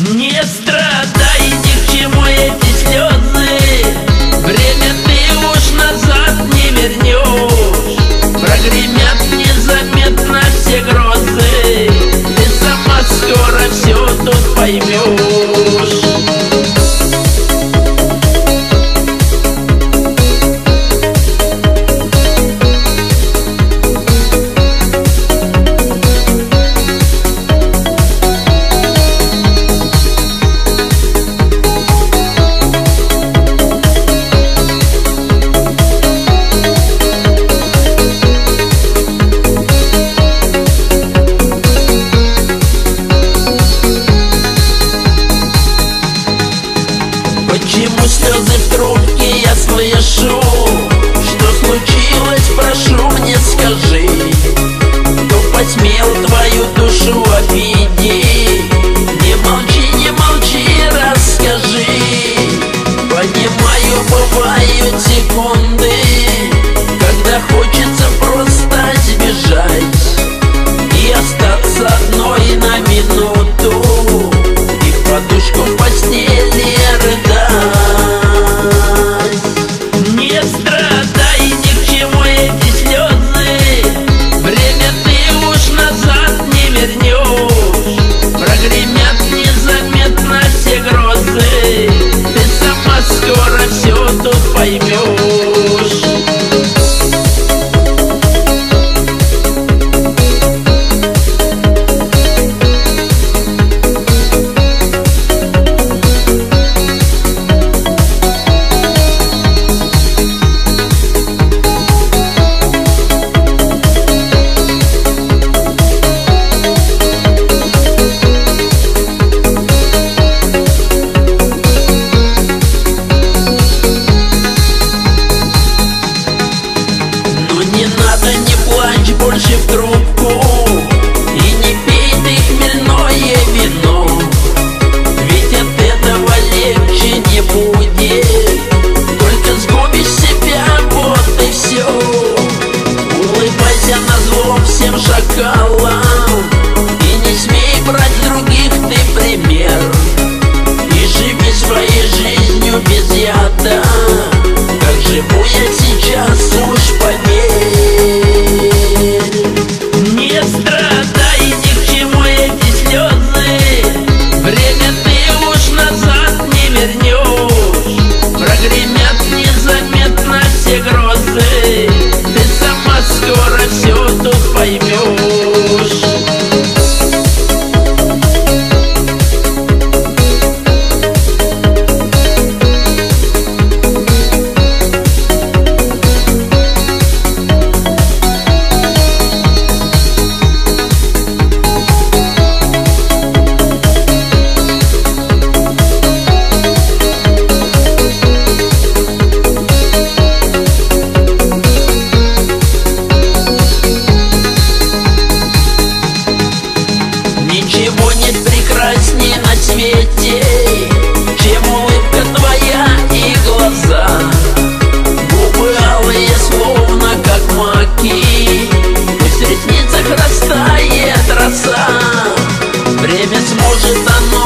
Не страдай, ни к чему эти слезы. Время ты уж назад не вернешь. Прогремят незаметно все грозы. Ты сама скоро все тут поймешь. Почему слезы в трубке я слышу? Что случилось, прошу, мне скажи. Кто посмел твою душу обидеть? Не молчи, расскажи. Понимаю, бывают секунды, когда хочется просто сбежать и остаться одной на минуту, и в подушку в постели рыдать. Не страдай, ни к чему эти слезы. Время ты уж назад не вернешь. Прогремят незаметно все грозы. Ты сама скоро все тут поймешь. Больше в трубку и не пей ты хмельное вино, ведь от этого легче не будет, только сгубишь себя, вот и все. Улыбайся назло всем шакалам и не смей брать других ты пример, и живи своей жизнью без яда, как живу я сейчас, уж поверь. Не страдай, ни к чему эти слезы. Время ты уж назад не вернешь. Прогремят незаметно все грозы. Ты сама скоро все тут поймешь. Ничего нет прекрасней на свете, чем улыбка твоя и глаза. Губы алые, словно как маки, пусть в ресницах растает роса. Время сможет оно